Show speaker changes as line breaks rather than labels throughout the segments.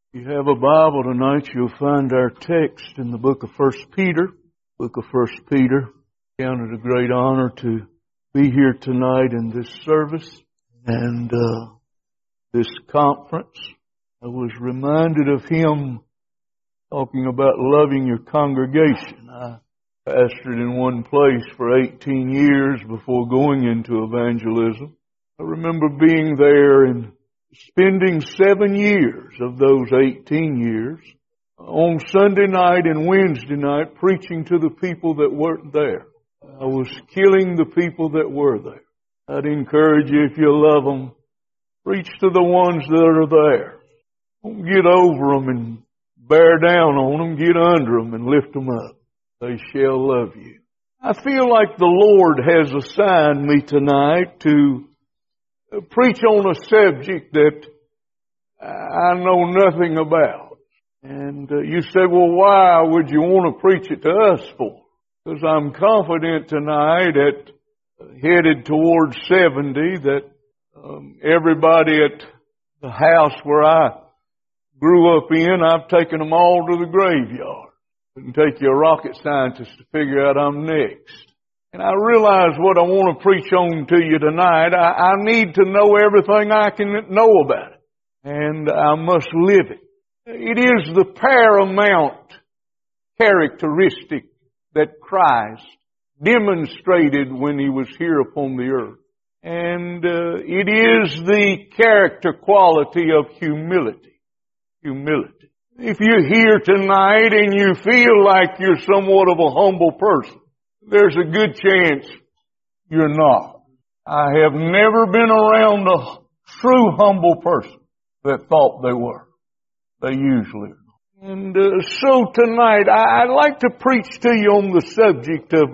If you have a Bible tonight, you'll find our text in the book of 1 Peter. Book of 1 Peter. Count it a great honor to be here tonight in this service and this conference. I was reminded of him talking about loving your congregation. I pastored in one place for 18 years before going into evangelism. I remember being there and spending 7 years of those 18 years on Sunday night and Wednesday night preaching to the people that weren't there. I was killing the people that were there. I'd encourage you, if you love them, preach to the ones that are there. Don't get over them and bear down on them. Get under them and lift them up. They shall love you. I feel like the Lord has assigned me tonight to preach on a subject that I know nothing about. And you say, well, why would you want to preach it to us for? Because I'm confident tonight headed towards 70 that everybody at the house where I grew up in, I've taken them all to the graveyard. It can take you a rocket scientist to figure out I'm next. And I realize what I want to preach on to you tonight. I need to know everything I can know about it. And I must live it. It is the paramount characteristic that Christ demonstrated when He was here upon the earth. And it is the character quality of humility. Humility. If you're here tonight and you feel like you're somewhat of a humble person, there's a good chance you're not. I have never been around a true humble person that thought they were. They usually are. And so tonight I'd like to preach to you on the subject of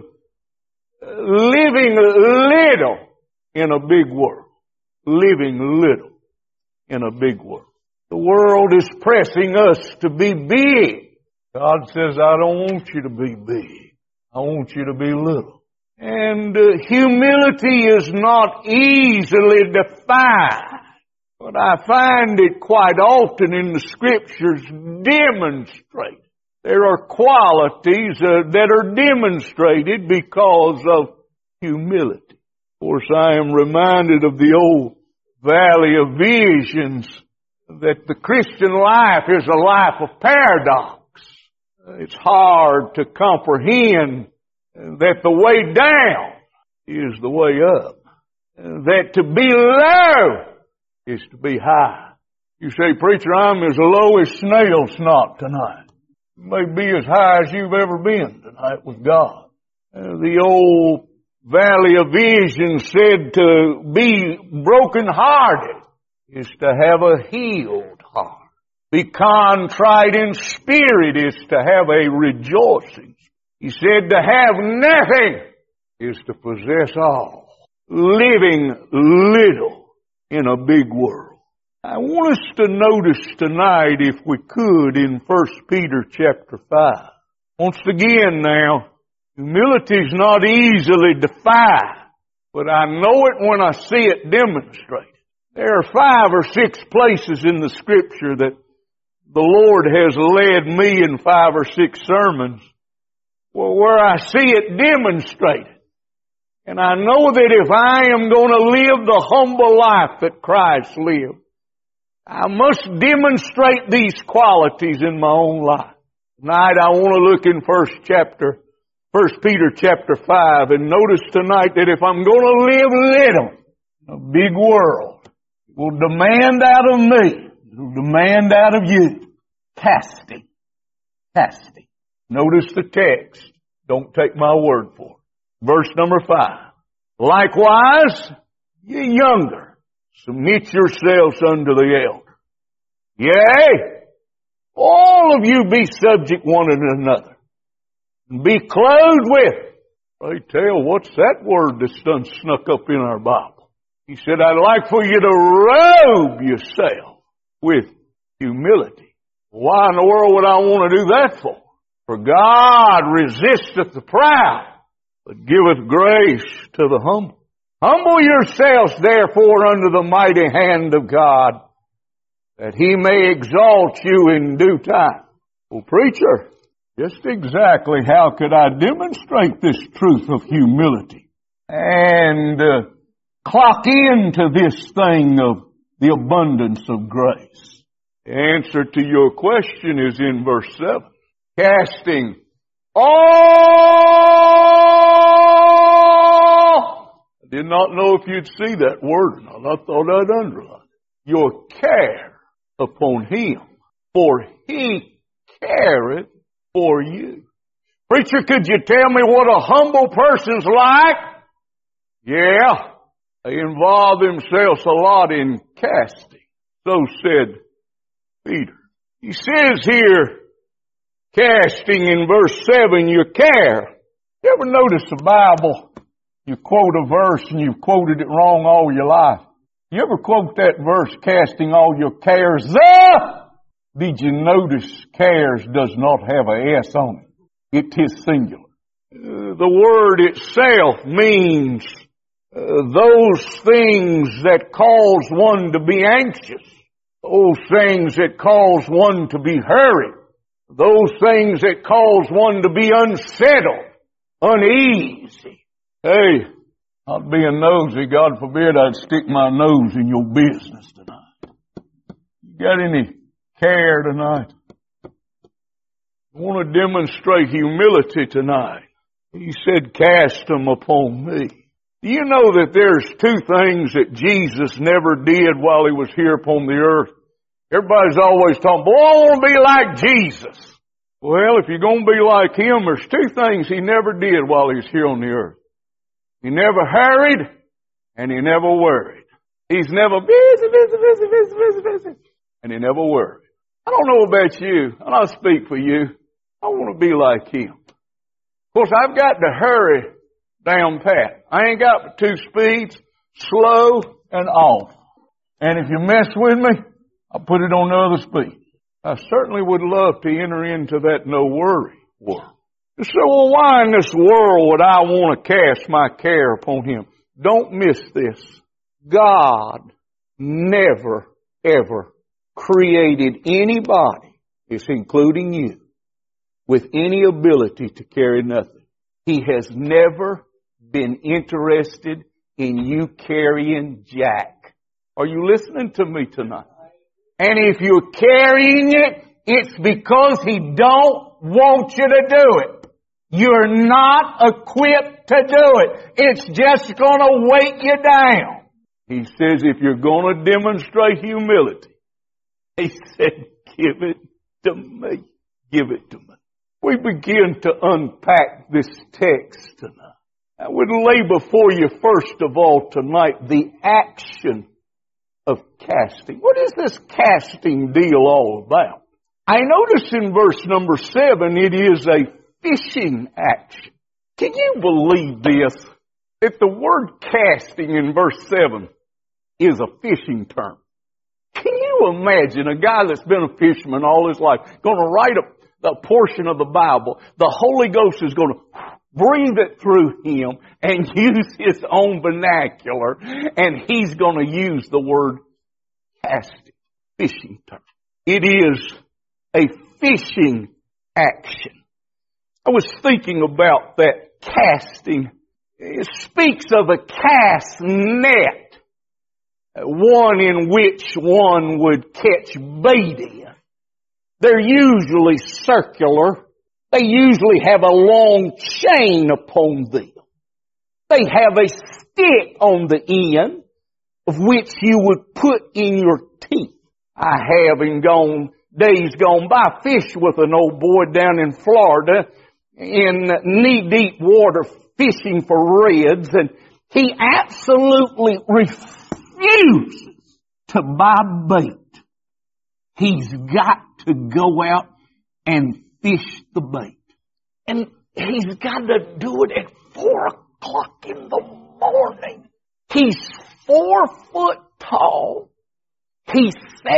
living little in a big world. Living little in a big world. The world is pressing us to be big. God says, I don't want you to be big. I want you to be little. And humility is not easily defined. But I find it quite often in the Scriptures demonstrated. There are qualities that are demonstrated because of humility. Of course, I am reminded of the old Valley of Visions that the Christian life is a life of paradox. It's hard to comprehend that the way down is the way up. That to be low is to be high. You say, preacher, I'm as low as snail snot tonight. You may be as high as you've ever been tonight with God. The old Valley of Vision said to be broken-hearted is to have a healed heart. Be contrite in spirit is to have a rejoicing. He said to have nothing is to possess all. Living little in a big world. I want us to notice tonight, if we could, in 1 Peter chapter 5. Once again now, humility is not easily defined, but I know it when I see it demonstrated. There are 5 or 6 places in the Scripture that the Lord has led me in 5 or 6 sermons where I see it demonstrated. And I know that if I am going to live the humble life that Christ lived, I must demonstrate these qualities in my own life. Tonight I want to look in 1 Peter chapter 5, and notice tonight that if I'm going to live little in a big world, it will demand out of me, it will demand out of you, casting. Casting. Notice the text. Don't take my word for it. Verse number 5. Likewise, ye younger, submit yourselves unto the elder. Yea, all of you be subject one to another. And be clothed with. Pray tell, what's that word that's done snuck up in our Bible? He said, I'd like for you to robe yourself with humility. Why in the world would I want to do that for? For God resisteth the proud, but giveth grace to the humble. Humble yourselves therefore under the mighty hand of God, that He may exalt you in due time. Well, preacher, just exactly how could I demonstrate this truth of humility and clock into this thing of the abundance of grace? The answer to your question is in verse 7. Casting all. I did not know if you'd see that word or not. I thought I'd underline it. Your care upon Him, for He careth for you. Preacher, could you tell me what a humble person's like? Yeah, they involve themselves a lot in casting. So said Peter. He says here, casting in verse 7, your care. You ever notice the Bible, you quote a verse and you've quoted it wrong all your life? You ever quote that verse, casting all your cares there? Did you notice cares does not have a S on it? It is singular. The word itself means those things that cause one to be anxious, those things that cause one to be hurried, those things that cause one to be unsettled, uneasy. Hey, not being nosy, God forbid I'd stick my nose in your business tonight. You got any care tonight? I want to demonstrate humility tonight. He said, cast them upon me. Do you know that there's two things that Jesus never did while He was here upon the earth? Everybody's always talking, boy, I want to be like Jesus. Well, if you're going to be like Him, there's two things He never did while He was here on the earth. He never hurried, and He never worried. He's never busy, and He never worried. I don't know about you, and I'll speak for you. I want to be like Him. Of course, I've got to hurry down pat. I ain't got but two speeds, slow and off. And if you mess with me, I'll put it on the other speed. I certainly would love to enter into that no worry world. So, well, why in this world would I want to cast my care upon Him? Don't miss this. God never, ever created anybody, it's including you, with any ability to carry nothing. He has never been interested in you carrying jack. Are you listening to me tonight? And if you're carrying it, it's because He don't want you to do it. You're not equipped to do it. It's just going to weight you down. He says if you're going to demonstrate humility, He said, give it to me. Give it to me. We begin to unpack this text tonight. I would lay before you first of all tonight the action of casting. What is this casting deal all about? I notice in verse number 7 it is a fishing action. Can you believe this? That the word casting in verse 7 is a fishing term. Can you imagine a guy that's been a fisherman all his life going to write a portion of the Bible? The Holy Ghost is going to breathe it through him and use his own vernacular, and he's going to use the word casting, fishing term. It is a fishing action. I was thinking about that casting. It speaks of a cast net, one in which one would catch bait in. They're usually circular. They usually have a long chain upon them. They have a stick on the end of which you would put in your teeth. I have in days gone by fished with an old boy down in Florida in knee-deep water fishing for reds, and he absolutely refuses to buy bait. He's got to go out and fish the bait. And he's got to do it at 4 o'clock in the morning. He's 4 foot tall. He's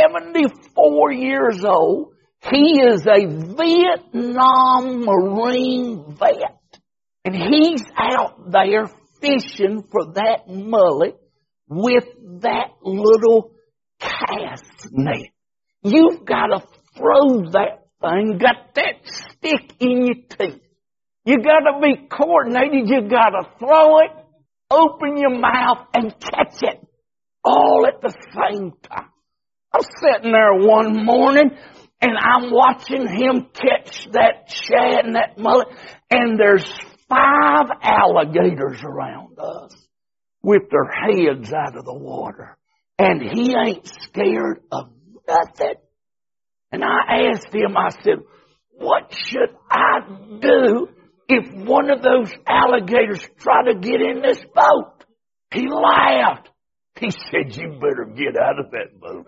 74 years old. He is a Vietnam Marine vet. And he's out there fishing for that mullet with that little cast net.
You've got to throw that thing, got that stick in your teeth. You got to be coordinated. You got to throw it, open your mouth, and catch it all at the same time. I'm sitting there one morning, and I'm watching him catch that shad and that mullet, and there's 5 alligators around us with their heads out of the water. And he ain't scared of nothing. And I asked him, I said, what should I do if one of those alligators try to get in this boat? He laughed. He said, you better get out of that boat.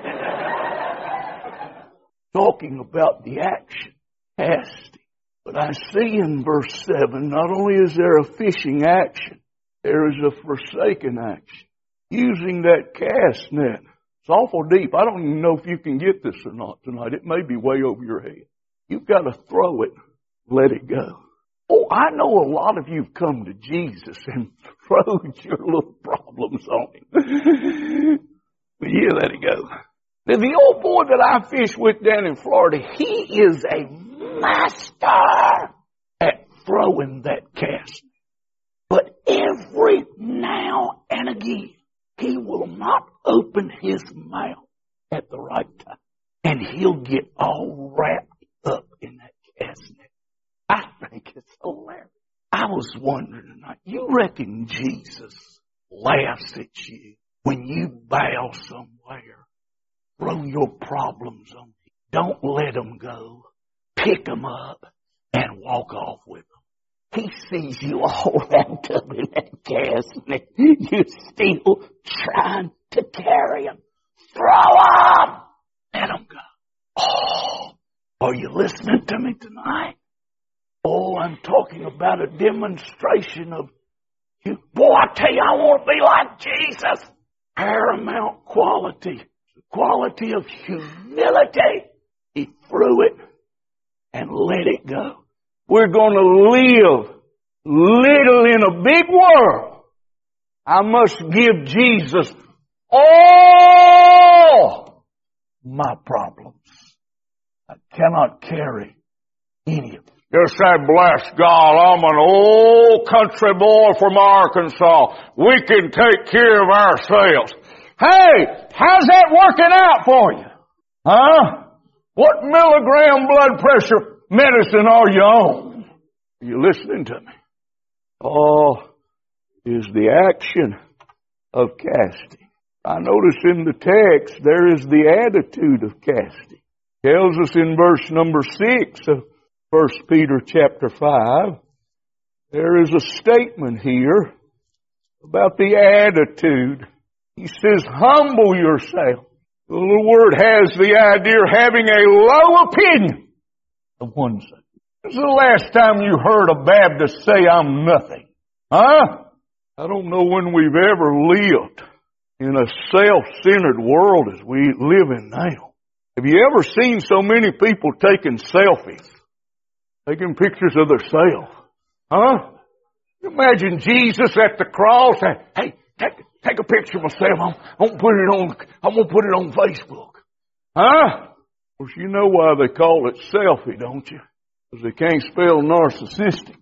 Talking about the action, casting. But I see in verse 7, not only is there a fishing action, there is a forsaken action. Using that cast net. It's awful deep. I don't even know if you can get this or not tonight. It may be way over your head. You've got to throw it, let it go. Oh, I know a lot of you have come to Jesus and thrown your little problems on him. But yeah, let it go. Now, the old boy that I fish with down in Florida, he is a master at throwing that cast. But every now and again, he will not open his mouth at the right time. And he'll get all wrapped up in that cast net. I think it's hilarious. I was wondering tonight, you reckon Jesus laughs at you when you bow somewhere, throw your problems on him, don't let them go, pick them up, and walk off with them? He sees you all wrapped up in that cast net. You're still trying to carry him. Throw him! Let him go. Oh, are you listening to me tonight? Oh, I'm talking about a demonstration of you. Boy, I tell you, I want to be like Jesus. Paramount quality. The quality of humility. He threw it and let it go. We're going to live little in a big world. I must give Jesus all my problems. I cannot carry any of them. You say, bless God, I'm an old country boy from Arkansas. We can take care of ourselves. Hey, how's that working out for you? Huh? What milligram blood pressure medicine are you on? Are you listening to me? Oh, is the action of casting. I notice in the text there is the attitude of casting. It tells us in verse number 6 of 1 Peter chapter 5, there is a statement here about the attitude. He says, humble yourself. The little word has the idea of having a low opinion of oneself. When's the last time you heard a Baptist say, I'm nothing? Huh? I don't know when we've ever lived in a self-centered world as we live in now. Have you ever seen so many people taking selfies? Taking pictures of themselves? Huh? Imagine Jesus at the cross and, hey, take a picture of myself. I'm gonna put it on Facebook. Huh? Of course, you know why they call it selfie, don't you? Because they can't spell narcissistic.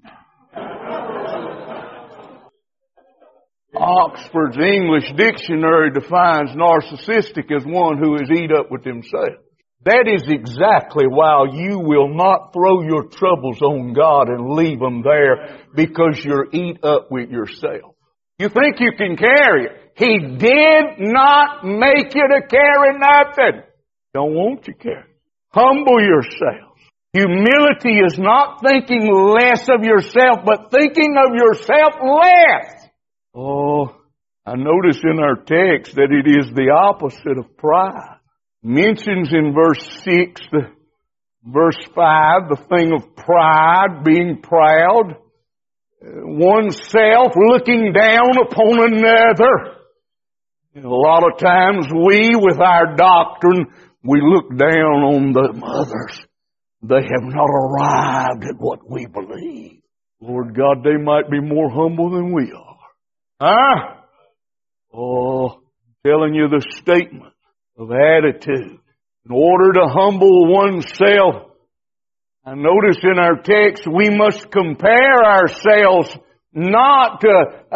Oxford's English Dictionary defines narcissistic as one who is eat up with himself. That is exactly why you will not throw your troubles on God and leave them there, because you're eat up with yourself. You think you can carry it. He did not make you to carry nothing. Don't want you to carry. Humble yourselves. Humility is not thinking less of yourself, but thinking of yourself less. Oh, I notice in our text that it is the opposite of pride. Mentions in verse 6, verse 5, the thing of pride, being proud, oneself looking down upon another. And a lot of times we, with our doctrine, we look down on the others. They have not arrived at what we believe. Lord God, they might be more humble than we are. Huh? Oh, I'm telling you the statement of attitude. In order to humble oneself, I notice in our text we must compare ourselves not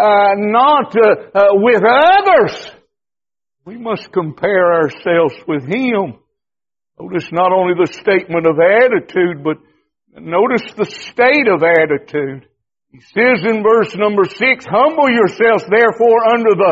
with others. We must compare ourselves with Him. Notice not only the statement of attitude, but notice the state of attitude. He says in verse number 6, humble yourselves therefore under the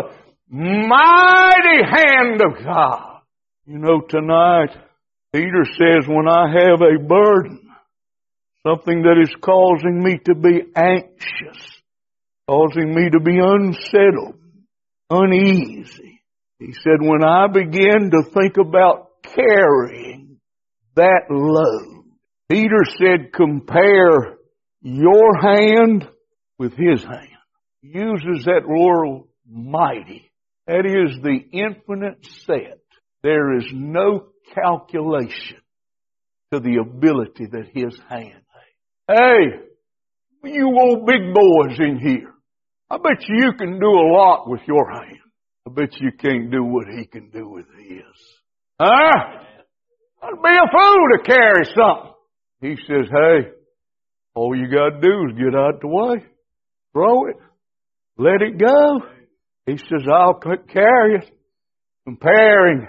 mighty hand of God. You know, tonight, Peter says, when I have a burden, something that is causing me to be anxious, causing me to be unsettled, uneasy. He said, when I begin to think about carrying that load, Peter said, compare your hand with His hand. He uses that word mighty. That is the infinite set. There is no calculation to the ability that His hand has. Hey, you old big boys in here, I bet you can do a lot with your hand. I bet you can't do what He can do with His. Huh? I'd be a fool to carry something. He says, hey, all you got to do is get out the way. Throw it. Let it go. He says, I'll carry it. Comparing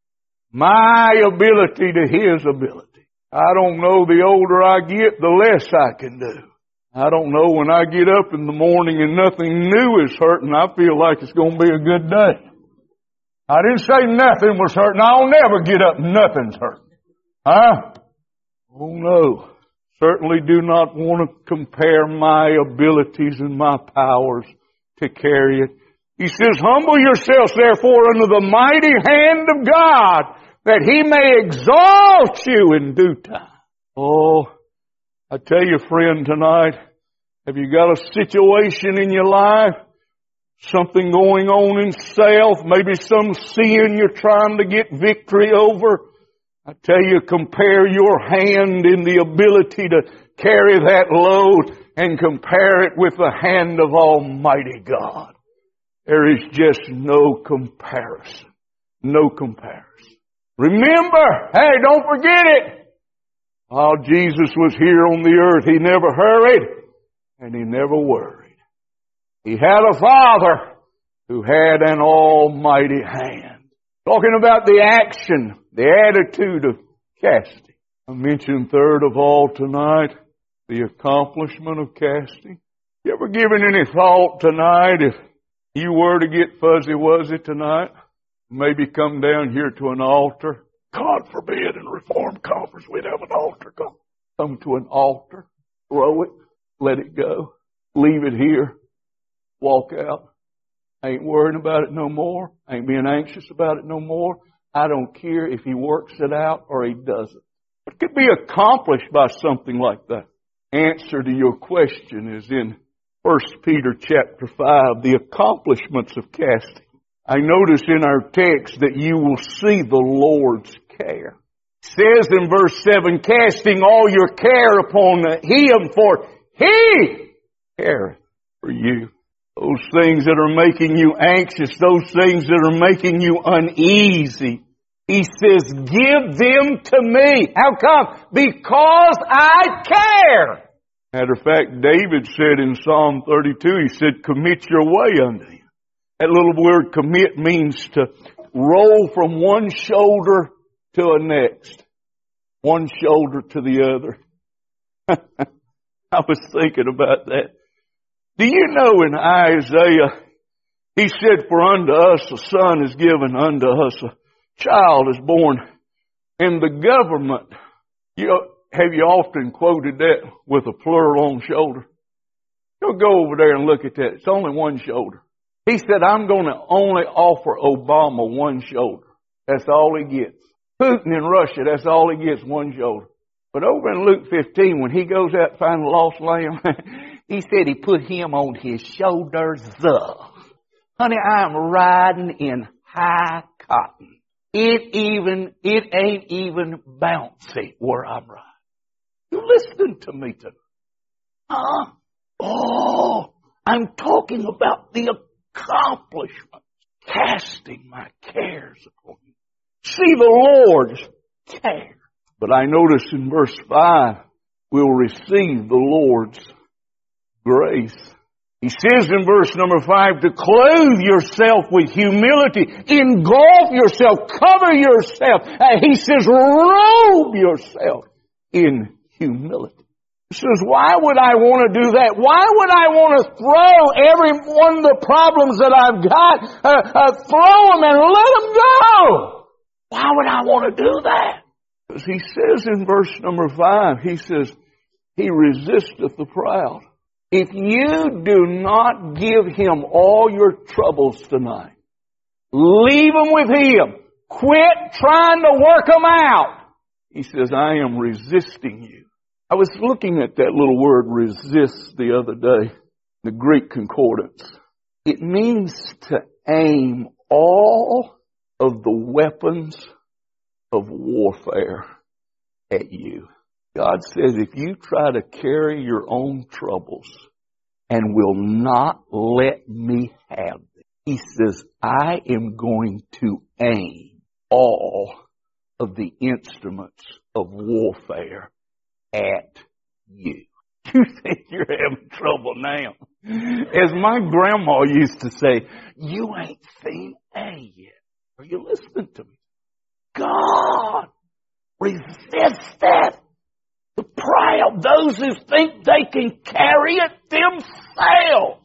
my ability to His ability. I don't know, the older I get, the less I can do. I don't know, when I get up in the morning and nothing new is hurting, I feel like it's going to be a good day. I didn't say nothing was hurting. I'll never get up and nothing's hurting. Huh? Oh no. Certainly do not want to compare my abilities and my powers to carry it. He says, humble yourselves therefore under the mighty hand of God, that He may exalt you in due time. Oh, I tell you, friend, tonight, have you got a situation in your life? Something going on in self? Maybe some sin you're trying to get victory over? I tell you, compare your hand in the ability to carry that load and compare it with the hand of Almighty God. There is just no comparison. No comparison. Remember, hey, don't forget it. While Jesus was here on the earth, He never hurried and He never worried. He had a Father who had an almighty hand. Talking about the action, the attitude of casting. I mentioned third of all tonight, the accomplishment of casting. You ever given any thought tonight, if you were to get fuzzy-wuzzy tonight, maybe come down here to an altar? God forbid in Reformed Conference we'd have an altar. Come to an altar, throw it, let it go, leave it here, walk out. Ain't worrying about it no more. Ain't being anxious about it no more. I don't care if He works it out or He doesn't. It could be accomplished by something like that. Answer to your question is in 1 Peter chapter 5, the accomplishments of casting. I notice in our text that you will see the Lord's care. It says in verse 7, casting all your care upon Him, for He careth for you. Those things that are making you anxious, those things that are making you uneasy. He says, give them to me. How come? Because I care. Matter of fact, David said in Psalm 32, he said, commit your way unto Him. That little word commit means to roll from one shoulder to the next. One shoulder to the other. I was thinking about that. Do you know in Isaiah, he said, for unto us a son is given, unto us a child is born. And the government, have you often quoted that with a plural on shoulder? You'll go over there and look at that. It's only one shoulder. He said, I'm going to only offer Obama one shoulder. That's all he gets. Putin in Russia, that's all he gets, one shoulder. But over in Luke 15, when he goes out to find the lost lamb, he said he put him on his shoulders. Honey, I'm riding in high cotton. It ain't even bouncy where I'm riding. You listen to me tonight. Huh? Oh, I'm talking about the accomplishments. Casting my cares upon you. See, the Lord care. But I notice in verse 5, we'll receive the Lord's grace. He says in verse number 5 to clothe yourself with humility, engulf yourself, cover yourself. He says robe yourself in humility. He says, why would I want to do that? Why would I want to throw every one of the problems that I've got, throw them and let them go? Why would I want to do that? Because he says in verse number 5, he says, he resisteth the proud. If you do not give him all your troubles tonight, leave them with him. Quit trying to work them out. He says, I am resisting you. I was looking at that little word resist the other day, the Greek concordance. It means to aim all of the weapons of warfare at you. God says if you try to carry your own troubles and will not let me have them, he says, I am going to aim all of the instruments of warfare at you. You think you're having trouble now. As my grandma used to say, you ain't seen A yet. Are you listening to me? God resisteth the proud, those who think they can carry it themselves.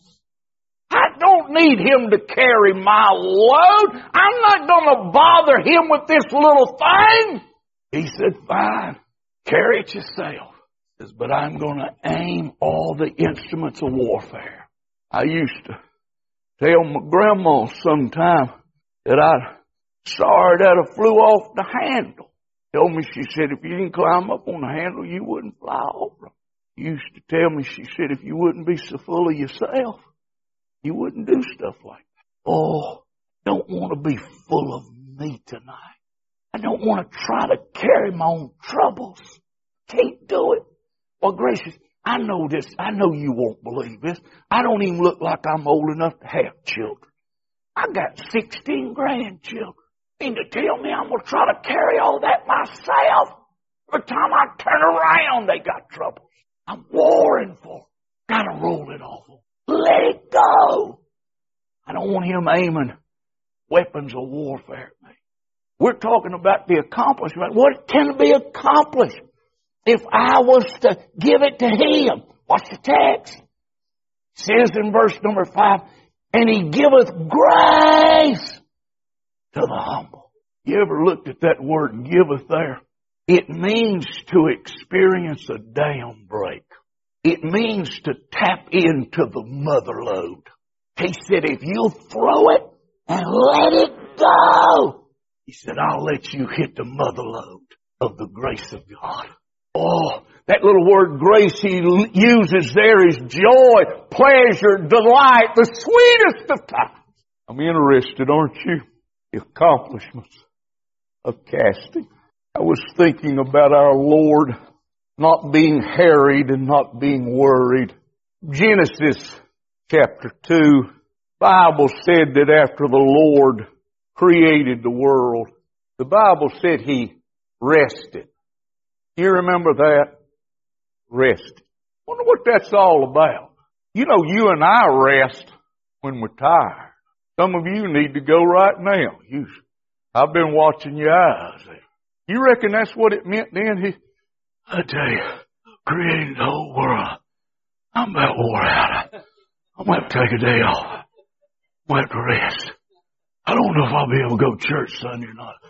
I don't need him to carry my load. I'm not going to bother him with this little thing. He said, fine, carry it yourself. He says, but I'm going to aim all the instruments of warfare. I used to tell my grandma sometime that I saw her that I flew off the handle. Told me, she said, if you didn't climb up on the handle, you wouldn't fly over them. She used to tell me, she said, if you wouldn't be so full of yourself, you wouldn't do stuff like that. Oh, I don't want to be full of me tonight. I don't want to try to carry my own troubles. Can't do it. Well, gracious, I know this. I know you won't believe this. I don't even look like I'm old enough to have children. I got 16 grandchildren. And to tell me I'm going to try to carry all that myself? Every time I turn around, they got troubles. I'm warring for them. Gotta roll it off. Let it go. I don't want him aiming weapons of warfare at me. We're talking about the accomplishment. What can be accomplished if I was to give it to him? Watch the text. It says in verse number 5, and he giveth grace to the humble. You ever looked at that word giveth there? It means to experience a dam break. It means to tap into the mother lode. He said, if you'll throw it and let it go, he said, I'll let you hit the mother lode of the grace of God. Oh, that little word grace he uses there is joy, pleasure, delight, the sweetest of times. I'm interested, aren't you? The accomplishments of casting. I was thinking about our Lord not being harried and not being worried. Genesis chapter 2, Bible said that after the Lord created the world, the Bible said he rested. You remember that? Rested. Wonder what that's all about. You know, you and I rest when we're tired. Some of you need to go right now. I've been watching your eyes there. You reckon that's what it meant then? I tell you, created the whole world. I'm about wore out. I'm going to take a day off. I'm going to have to rest. I don't know if I'll be able to go to church Sunday or not.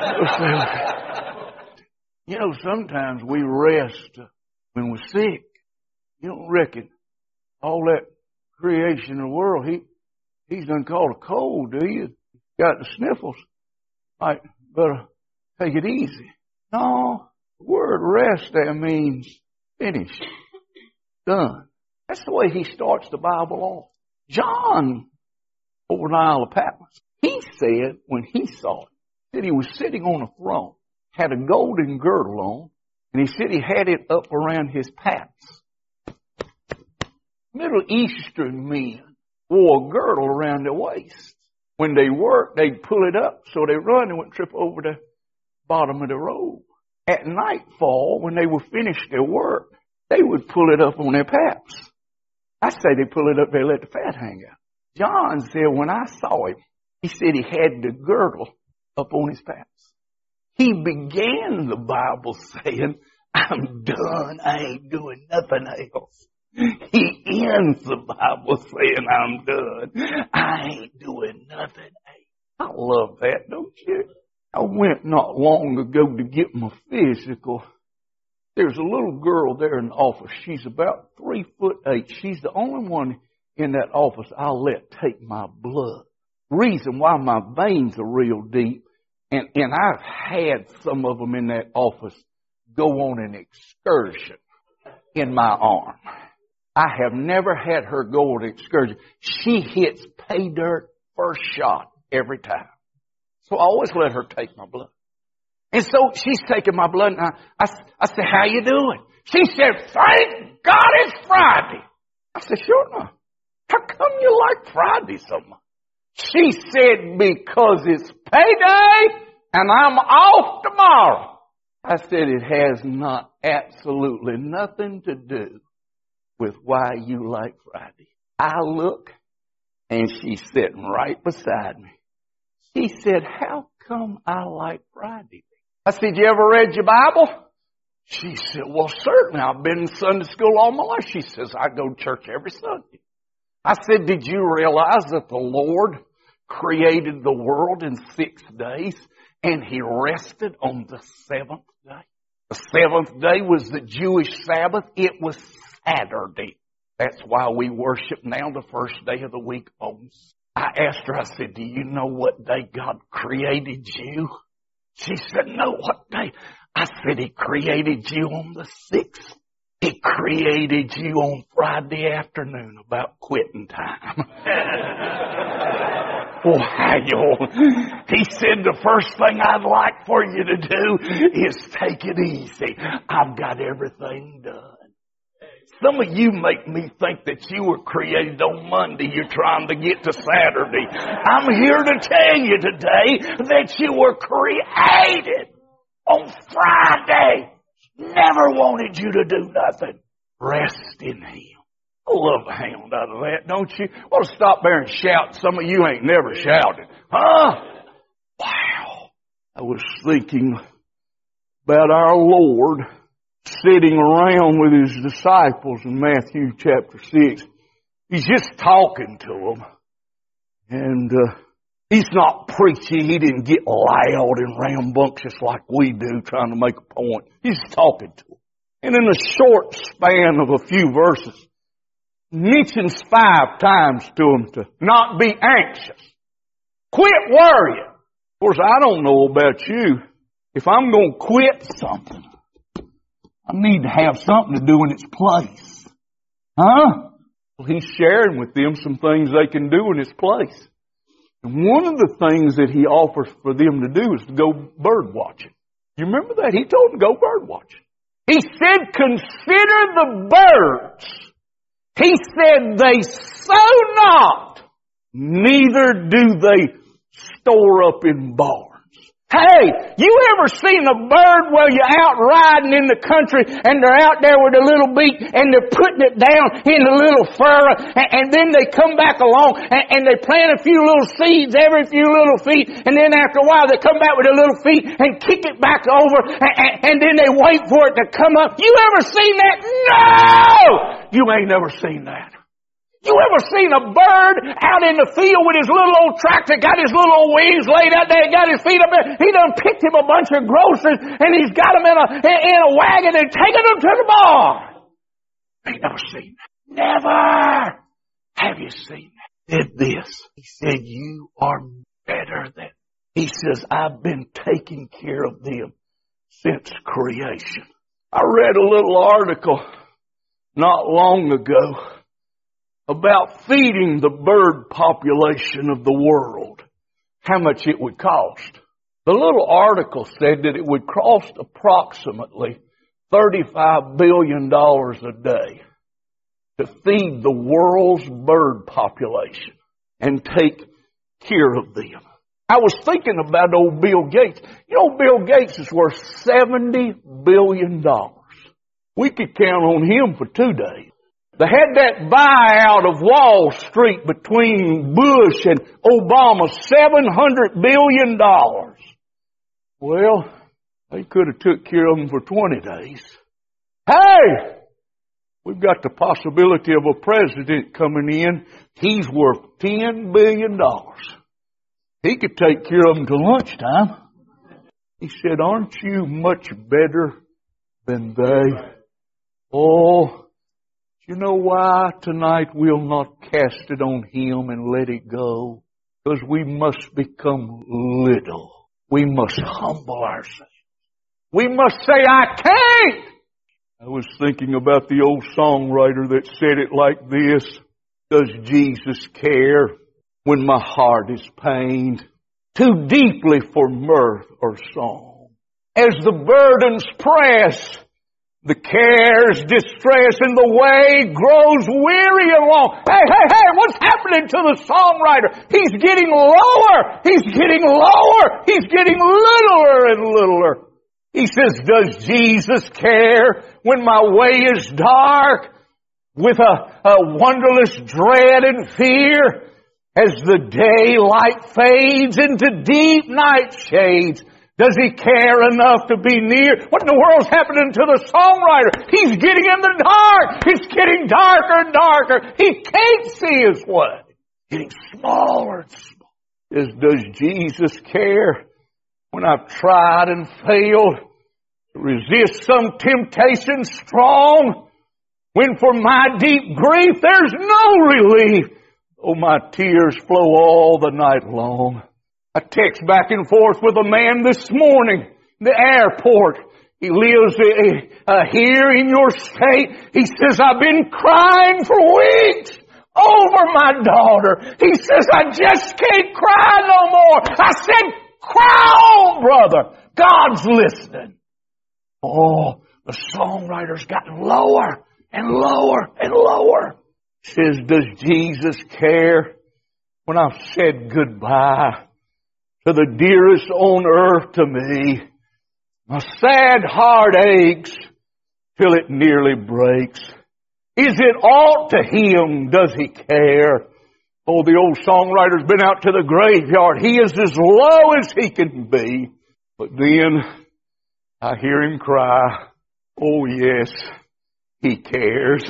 You know, sometimes we rest when we're sick. You don't reckon all that creation of the world, he's done caught a cold, do you? Got the sniffles. Might better take it easy. No, the word rest there means finished, done. That's the way he starts the Bible off. John, over in the Isle of Patmos, he said when he saw it, that he was sitting on a throne, had a golden girdle on, and he said he had it up around his paps. Middle Eastern men wore a girdle around their waist. When they worked, they'd pull it up so they run and wouldn't trip over their bottom of the robe. At nightfall, when they were finished their work, they would pull it up on their paps. I say they pull it up, they let the fat hang out. John said when I saw him, he said he had the girdle up on his paps. He began the Bible saying, I'm done, I ain't doing nothing else. He ends the Bible saying, I'm done, I ain't doing nothing else. I love that, don't you? I went not long ago to get my physical. There's a little girl there in the office. She's about 3'8". She's the only one in that office I'll let take my blood. Reason why my veins are real deep, and I've had some of them in that office go on an excursion in my arm. I have never had her go on an excursion. She hits pay dirt first shot every time. So I always let her take my blood. And so she's taking my blood, and I said, how you doing? She said, thank God it's Friday. I said, sure enough. How come you like Friday so much? She said, because it's payday and I'm off tomorrow. I said, it has not absolutely nothing to do with why you like Friday. I look, and she's sitting right beside me. She said, how come I like Friday? I said, you ever read your Bible? She said, well, certainly. I've been in Sunday school all my life. She says, I go to church every Sunday. I said, did you realize that the Lord created the world in 6 days and He rested on the 7th day? The 7th day was the Jewish Sabbath. It was Saturday. That's why we worship now the first day of the week on. I asked her, I said, do you know what day God created you? She said, no, what day? I said, He created you on the 6th. He created you on Friday afternoon about quitting time. Wow. He said, the first thing I'd like for you to do is take it easy. I've got everything done. Some of you make me think that you were created on Monday. You're trying to get to Saturday. I'm here to tell you today that you were created on Friday. Never wanted you to do nothing. Rest in Him. I love the hound out of that, don't you? Well, stop there and shout. Some of you ain't never shouted. Huh? Wow. I was thinking about our Lord sitting around with His disciples in Matthew chapter 6. He's just talking to them. And He's not preaching. He didn't get loud and rambunctious like we do trying to make a point. He's talking to them. And in a short span of a few verses, mentions 5 times to them to not be anxious. Quit worrying. Of course, I don't know about you. If I'm going to quit something, I need to have something to do in its place. Huh? Well, He's sharing with them some things they can do in its place. And one of the things that He offers for them to do is to go bird watching. You remember that? He told them to go bird watching. He said, consider the birds. He said, they sow not, neither do they store up in barns. Hey, you ever seen a bird while you're out riding in the country and they're out there with a little beak and they're putting it down in a little furrow and then they come back along and they plant a few little seeds every few little feet and then after a while they come back with a little feet and kick it back over and then they wait for it to come up. You ever seen that? No! You ain't never seen that. You ever seen a bird out in the field with his little old tractor, got his little old wings laid out there, got his feet up there? He done picked him a bunch of groceries and he's got them in a wagon and taking them to the barn. Ain't never seen that. Never have you seen that. Did this. He said, you are better than. He says, I've been taking care of them since creation. I read a little article not long ago about feeding the bird population of the world, how much it would cost. The little article said that it would cost approximately $35 billion a day to feed the world's bird population and take care of them. I was thinking about old Bill Gates. You know, Bill Gates is worth $70 billion. We could count on him for 2 days. They had that buyout of Wall Street between Bush and Obama, $700 billion. Well, they could have took care of them for 20 days. Hey! We've got the possibility of a president coming in. He's worth $10 billion. He could take care of them till lunchtime. He said, aren't you much better than they? Oh, you know why tonight we'll not cast it on him and let it go? Because we must become little. We must humble ourselves. We must say, I can't. I was thinking about the old songwriter that said it like this. Does Jesus care when my heart is pained too deeply for mirth or song? As the burdens press, the cares distress, and the way grows weary along. Hey, what's happening to the songwriter? He's getting lower. He's getting lower. He's getting littler and littler. He says, does Jesus care when my way is dark with a wonderless dread and fear? As the daylight fades into deep night shades, does he care enough to be near? What in the world's happening to the songwriter? He's getting in the dark. It's getting darker and darker. He can't see his way. Getting smaller and smaller. Does Jesus care when I've tried and failed to resist some temptation strong? When for my deep grief there's no relief. Oh, my tears flow all the night long. I text back and forth with a man this morning, the airport. He lives here in your state. He says, I've been crying for weeks over my daughter. He says, I just can't cry no more. I said, cry on, brother. God's listening. Oh, the songwriter's gotten lower and lower and lower. Says, does Jesus care when I've said goodbye to the dearest on earth to me? My sad heart aches till it nearly breaks. Is it aught to him? Does he care? Oh, the old songwriter's been out to the graveyard. He is as low as he can be. But then I hear him cry, oh yes, he cares.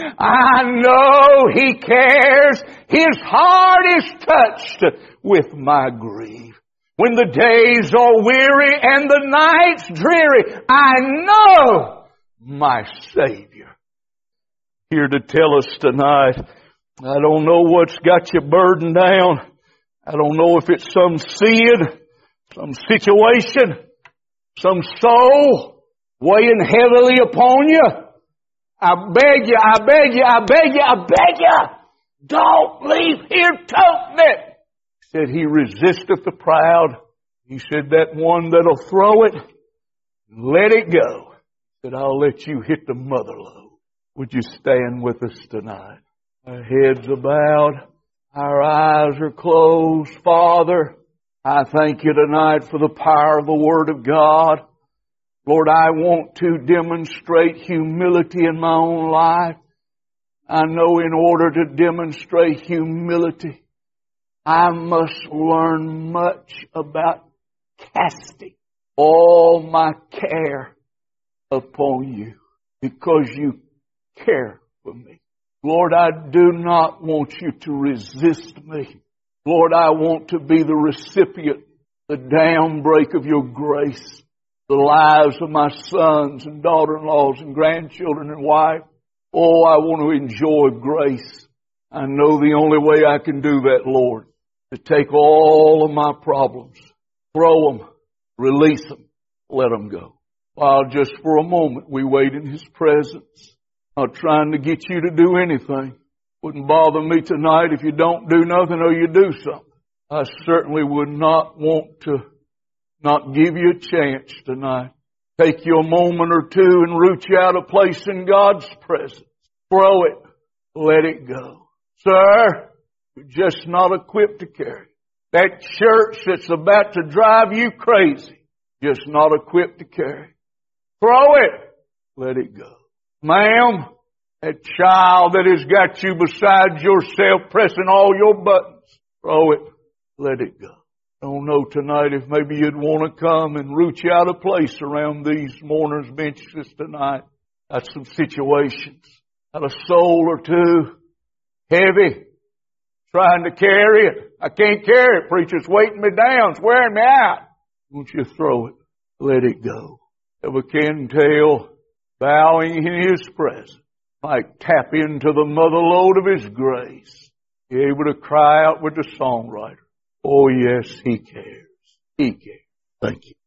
I know he cares. His heart is touched with my grief. When the days are weary and the nights dreary, I know my Savior. Here to tell us tonight, I don't know what's got you burdened down. I don't know if it's some sin, some situation, some soul weighing heavily upon you. I beg you, I beg you, I beg you, I beg you, don't leave here toting it. He said, he resisteth the proud. He said, that one that'll throw it, let it go. He said, I'll let you hit the mother load. Would you stand with us tonight? Our heads are bowed, our eyes are closed. Father, I thank you tonight for the power of the Word of God. Lord, I want to demonstrate humility in my own life. I know in order to demonstrate humility, I must learn much about casting all my care upon you because you care for me. Lord, I do not want you to resist me. Lord, I want to be the recipient, the downbreak of your grace. The lives of my sons and daughter-in-laws and grandchildren and wife. Oh, I want to enjoy grace. I know the only way I can do that, Lord, to take all of my problems, throw them, release them, let them go. While just for a moment we wait in His presence, not trying to get you to do anything. Wouldn't bother me tonight if you don't do nothing or you do something. I certainly would not want to not give you a chance tonight. Take you a moment or two and root you out a place in God's presence. Throw it. Let it go. Sir, you're just not equipped to carry. That church that's about to drive you crazy, just not equipped to carry. Throw it. Let it go. Ma'am, that child that has got you beside yourself pressing all your buttons, throw it. Let it go. I don't know tonight if maybe you'd want to come and root you out of place around these mourners' benches tonight. Got some situations. Got a soul or two. Heavy. Trying to carry it. I can't carry it, preacher. It's weighting me down. It's wearing me out. Won't you throw it? Let it go. Ever can tell, bowing in His presence, might tap into the mother lode of His grace. Be able to cry out with the songwriter, oh yes, He cares. He cares. Thank you.